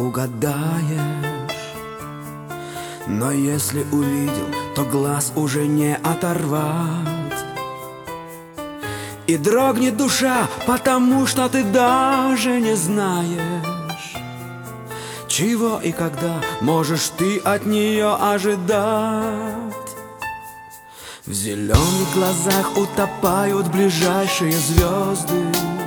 угадаешь. Но если увидел, то глаз уже не оторвать. И дрогнет душа, потому что ты даже не знаешь, чего и когда можешь ты от нее ожидать. В зеленых глазах утопают ближайшие звезды,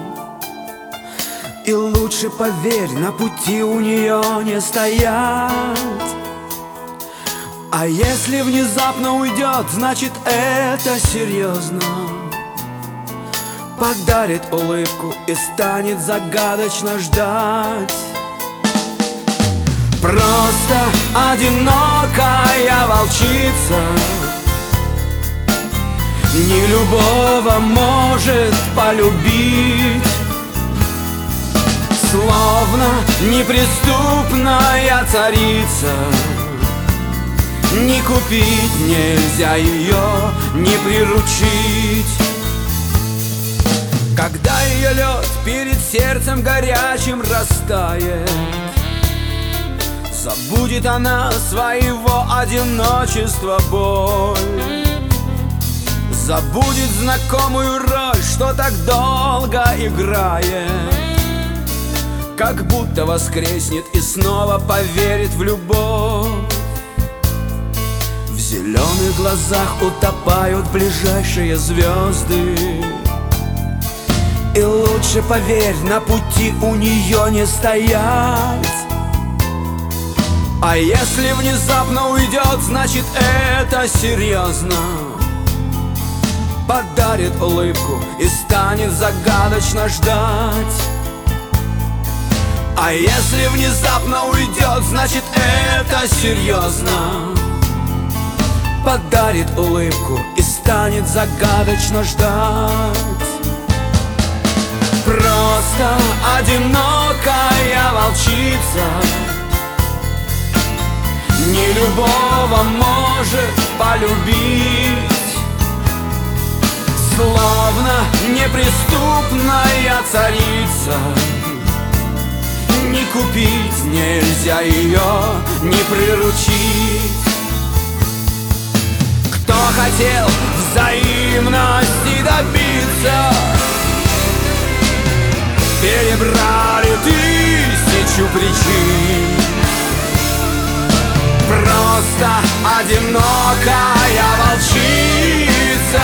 и лучше, поверь, на пути у нее не стоять. А если внезапно уйдет, значит это серьезно. Подарит улыбку и станет загадочно ждать. Просто одинокая волчица не любого может полюбить. Словно неприступная царица, не купить нельзя ее, не приручить. Когда ее лед перед сердцем горячим растает, забудет она своего одиночества боль. Забудет знакомую роль, что так долго играет, как будто воскреснет и снова поверит в любовь. В зеленых глазах утопают ближайшие звезды, и лучше, поверь, на пути у нее не стоять. А если внезапно уйдет, значит это серьезно. Подарит улыбку и станет загадочно ждать. А если внезапно уйдет, значит это серьезно. Подарит улыбку и станет загадочно ждать. Просто одинокая волчица не любого может полюбить. Словно неприступная царица, не купить нельзя ее, не приручить. Кто хотел взаимности добиться, перебрали тысячу причин. Просто одинокая волчица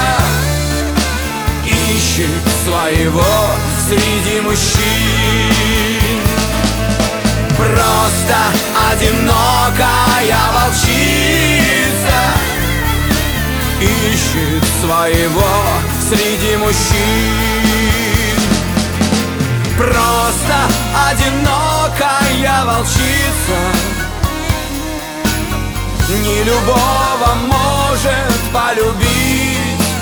ищет своего среди мужчин. Просто одинокая волчица ищет своего среди мужчин. Просто одинокая волчица не любого может полюбить.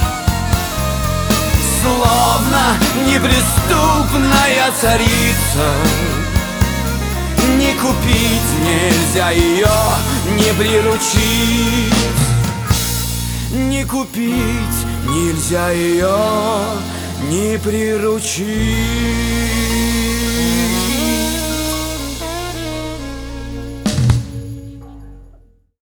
Словно неприступная царица, не купить нельзя ее, не приручить. Не купить нельзя ее, не приручить.